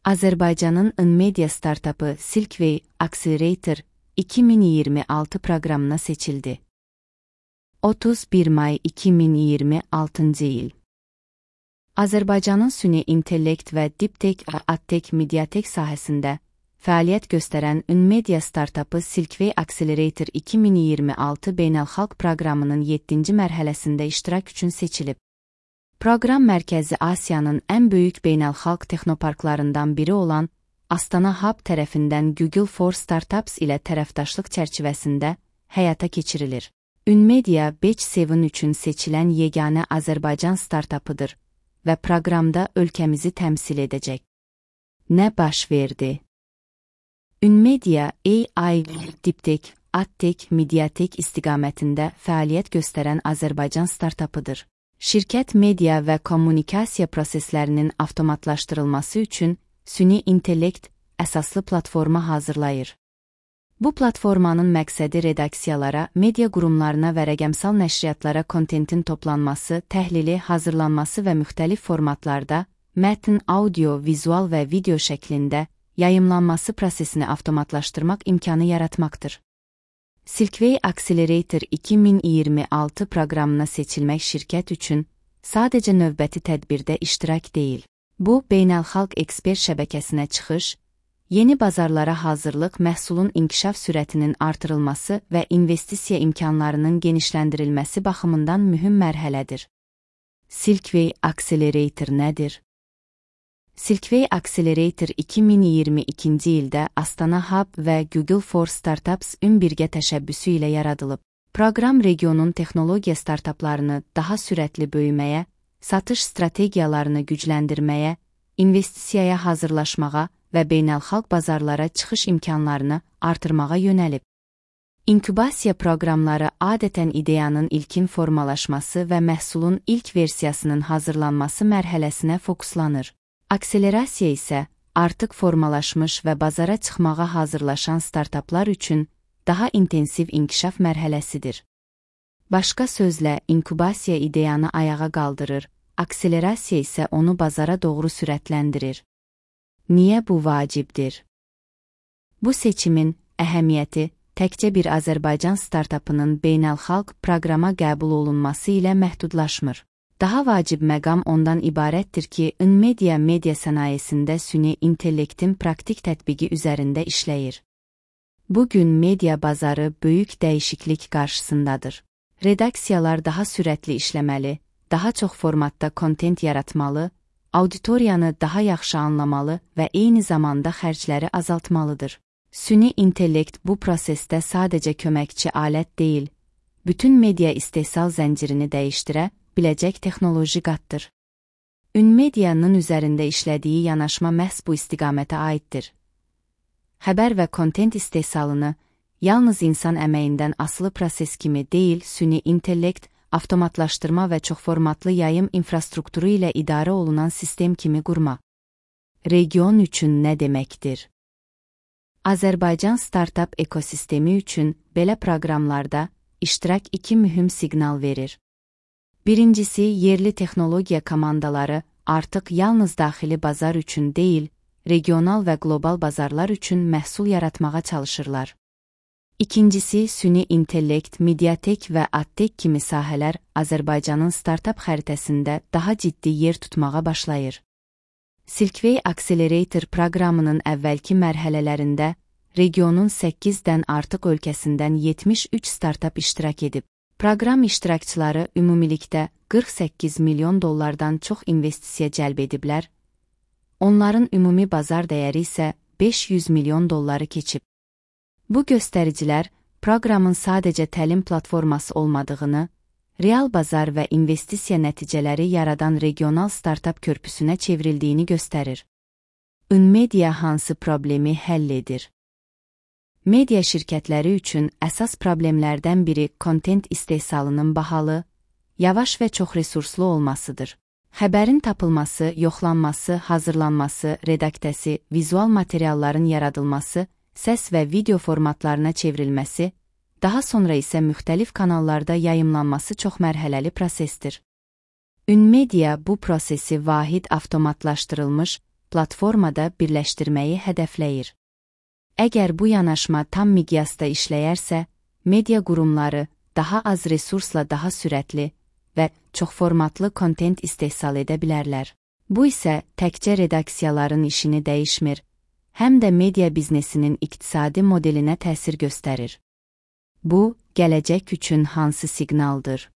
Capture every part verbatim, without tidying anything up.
Azərbaycanın Inmedia startapı Silkway Accelerator iki min iyirmi altı proqramına seçildi. otuz bir may iki min iyirmi altıncı il. Azərbaycanın süni intellekt və diptek və adtek mediatek sahəsində fəaliyyət göstərən Inmedia startapı Silkway Accelerator iki min iyirmi altı beynəlxalq proqramının yeddinci mərhələsində iştirak üçün seçilib. Proqram Mərkəzi Asiyanın ən böyük beynəlxalq texnoparklarından biri olan Astana Hub tərəfindən Google for Startups ilə tərəfdaşlıq çərçivəsində həyata keçirilir. Inmedia Batch yeddi üçün seçilən yeganə Azərbaycan startapıdır və proqramda ölkəmizi təmsil edəcək. Nə baş verdi? Inmedia A I, diptek, adtek, mediatek istiqamətində fəaliyyət göstərən Azərbaycan startapıdır. Şirkət media və kommunikasiya proseslərinin avtomatlaşdırılması üçün süni intellekt əsaslı platforma hazırlayır. Bu platformanın məqsədi redaksiyalara, media qurumlarına və rəqəmsal nəşriyyatlara kontentin toplanması, təhlili, hazırlanması və müxtəlif formatlarda, mətn, audio, vizual və video şəklində yayımlanması prosesini avtomatlaşdırmaq imkanı yaratmaqdır. Silkway Accelerator iki min iyirmi altı proqramına seçilmək şirkət üçün sadəcə növbəti tədbirdə iştirak deyil. Bu, beynəlxalq ekspert şəbəkəsinə çıxış, yeni bazarlara hazırlıq, məhsulun inkişaf sürətinin artırılması və investisiya imkanlarının genişləndirilməsi baxımından mühüm mərhələdir. Silkway Accelerator nədir? Silkway Accelerator iki min iyirmi ikinci ildə Astana Hub və Google for Startups ün birgə təşəbbüsü ilə yaradılıb. Proqram regionun texnologiya startaplarını daha sürətli böyüməyə, satış strategiyalarını gücləndirməyə, investisiyaya hazırlaşmağa və beynəlxalq bazarlara çıxış imkanlarını artırmağa yönəlib. İnkubasiya proqramları adətən ideyanın ilkin formalaşması və məhsulun ilk versiyasının hazırlanması mərhələsinə fokuslanır. Akselerasiya isə artıq formalaşmış və bazara çıxmağa hazırlaşan startaplar üçün daha intensiv inkişaf mərhələsidir. Başqa sözlə, inkubasiya ideyanı ayağa qaldırır, akselerasiya isə onu bazara doğru sürətləndirir. Niyə bu vacibdir? Bu seçimin əhəmiyyəti təkcə bir Azərbaycan startapının beynəlxalq proqrama qəbul olunması ilə məhdudlaşmır. Daha vacib məqam ondan ibarətdir ki, Inmedia media sənayesində süni intellektin praktik tətbiqi üzərində işləyir. Bugün media bazarı böyük dəyişiklik qarşısındadır. Redaksiyalar daha sürətli işləməli, daha çox formatda kontent yaratmalı, auditoriyanı daha yaxşı anlamalı və eyni zamanda xərcləri azaltmalıdır. Süni intellekt bu prosesdə sadəcə köməkçi alət deyil, bütün media istehsal zəncirini dəyişdirə biləcək texnoloji qatdır. Inmedianın üzərində işlədiyi yanaşma məhz bu istiqamətə aiddir. Xəbər və kontent istehsalını yalnız insan əməyindən asılı proses kimi deyil, süni intellekt, avtomatlaşdırma və çoxformatlı yayım infrastrukturu ilə idarə olunan sistem kimi qurma. Region üçün nə deməkdir? Azərbaycan startup ekosistemi üçün belə proqramlarda iştirak iki mühüm siqnal verir. Birincisi, yerli texnologiya komandaları artıq yalnız daxili bazar üçün deyil, regional və qlobal bazarlar üçün məhsul yaratmağa çalışırlar. İkincisi, süni intellekt, mediatek və adtek kimi sahələr Azərbaycanın startup xəritəsində daha ciddi yer tutmağa başlayır. Silkway Accelerator proqramının əvvəlki mərhələlərində regionun səkkizdən artıq ölkəsindən yetmiş üç startup iştirak edib. Proqram iştirakçıları ümumilikdə qırx səkkiz milyon dollardan çox investisiya cəlb ediblər, onların ümumi bazar dəyəri isə beş yüz milyon dolları keçib. Bu göstəricilər proqramın sadəcə təlim platforması olmadığını, real bazar və investisiya nəticələri yaradan regional startup körpüsünə çevrildiyini göstərir. Inmedia hansı problemi həll edir? Media şirkətləri üçün əsas problemlərdən biri kontent istehsalının bahalı, yavaş və çox resurslu olmasıdır. Xəbərin tapılması, yoxlanması, hazırlanması, redaktəsi, vizual materialların yaradılması, səs və video formatlarına çevrilməsi, daha sonra isə müxtəlif kanallarda yayımlanması çox mərhələli prosesdir. Inmedia bu prosesi vahid avtomatlaşdırılmış, platformada birləşdirməyi hədəfləyir. Əgər bu yanaşma tam miqyasda işləyərsə, media qurumları daha az resursla daha sürətli və çoxformatlı kontent istehsal edə bilərlər. Bu isə təkcə redaksiyaların işini dəyişmir, həm də media biznesinin iqtisadi modelinə təsir göstərir. Bu, gələcək üçün hansı siqnaldır?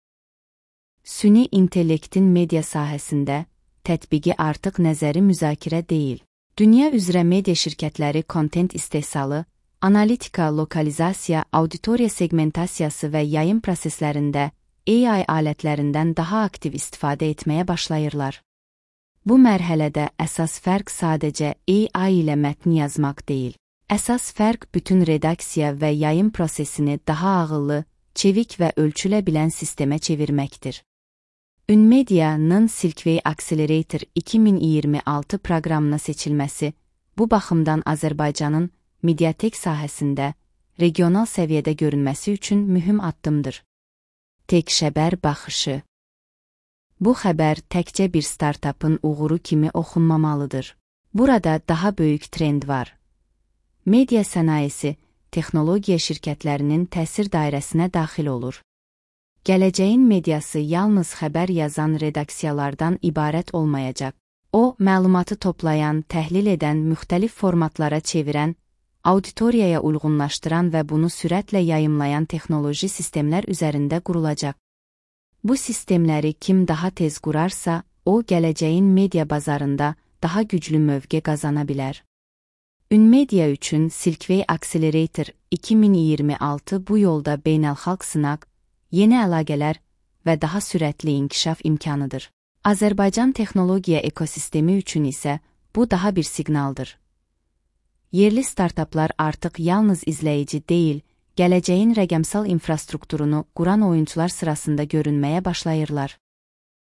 Süni intellektin media sahəsində tətbiqi artıq nəzəri müzakirə deyil. Dünya üzrə media şirkətləri kontent istehsalı, analitika, lokalizasiya, auditoriya segmentasiyası və yayım proseslərində A I alətlərindən daha aktiv istifadə etməyə başlayırlar. Bu mərhələdə əsas fərq sadəcə A I ilə mətn yazmaq deyil. Əsas fərq bütün redaksiya və yayım prosesini daha ağıllı, çevik və ölçülə bilən sistemə çevirməkdir. Ünmedia'nın Silkway Accelerator iki min iyirmi altı proqramına seçilməsi, bu baxımdan Azərbaycanın mediatek sahəsində regional səviyyədə görünməsi üçün mühüm addımdır. Tek xəbər baxışı. Bu xəbər təkcə bir startapın uğuru kimi oxunmamalıdır. Burada daha böyük trend var. Media sənayesi, texnologiya şirkətlərinin təsir dairəsinə daxil olur. Gələcəyin mediası yalnız xəbər yazan redaksiyalardan ibarət olmayacaq. O, məlumatı toplayan, təhlil edən, müxtəlif formatlara çevirən, auditoriyaya uyğunlaşdıran və bunu sürətlə yayımlayan texnoloji sistemlər üzərində qurulacaq. Bu sistemləri kim daha tez qurarsa, o, gələcəyin media bazarında daha güclü mövqe qazana bilər. Ünmedia üçün Silkway Accelerator iki min iyirmi altı bu yolda beynəlxalq sınaq, yeni əlaqələr və daha sürətli inkişaf imkanıdır. Azərbaycan texnologiya ekosistemi üçün isə bu daha bir siqnaldır. Yerli startaplar artıq yalnız izləyici deyil, gələcəyin rəqəmsal infrastrukturunu quran oyunçular sırasında görünməyə başlayırlar.